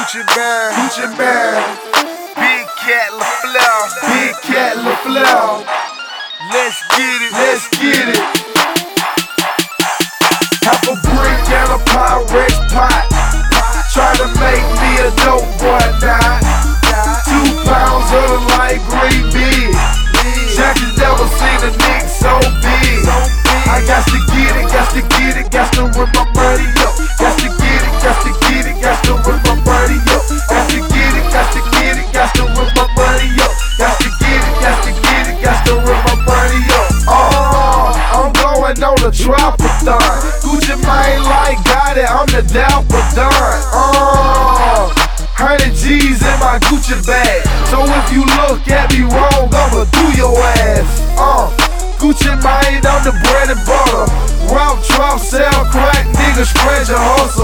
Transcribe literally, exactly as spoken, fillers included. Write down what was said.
Gucci Mane, Gucci Mane, Big Cat LaFleur, Big Cat LaFleur. Let's get it, Let's get it. Half a brick and a Pyrex pot. Try to make me a dope boy now. Two pounds of the light green big. Jack has never seen a nigga so big. I got to get it, got to get it, got to rip my money up. Got to get it, got to get it, got to rip my money up. Got to get it, got to get it, got to rip my money up. Got to get it, got to get it, got to rip my money up. Oh, I'm going on a drop-a-thon. Gucci Mane like got it, I'm the Dapper-Don. Oh, hundred G's in my Gucci bag. So if you look at me wrong, I'ma do your ass. Uh, Gucci Mane, I'm the bread and butter. Route, drop, sell crack, niggas spread your hustle.